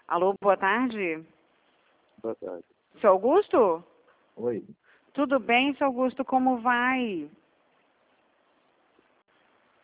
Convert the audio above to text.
Alô, boa tarde. Boa tarde. Seu Augusto? Oi. Tudo bem, seu Augusto? Como vai?